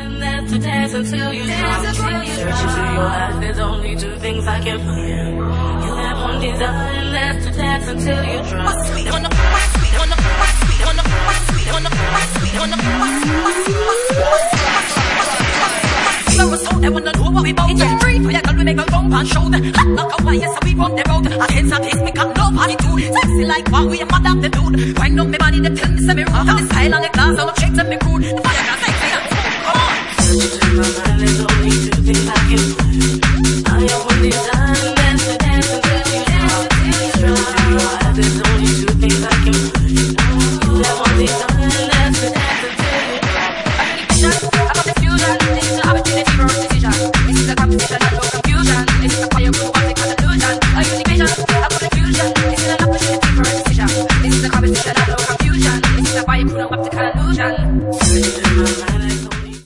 and that's to dance until you drop. Searching through your eyes, there's only two things I can forget. You have one desire and that's to dance until you drop. They wanna know what we bout. It's free for your girl, we make a bump and shout. Hot like a wire, so we run the road. Against our taste, we got no attitude. Sexy like what we are mad at the dude. Wind up my body, they tell me say me rude. And the style on the glass, all the chicks and me crude. The fire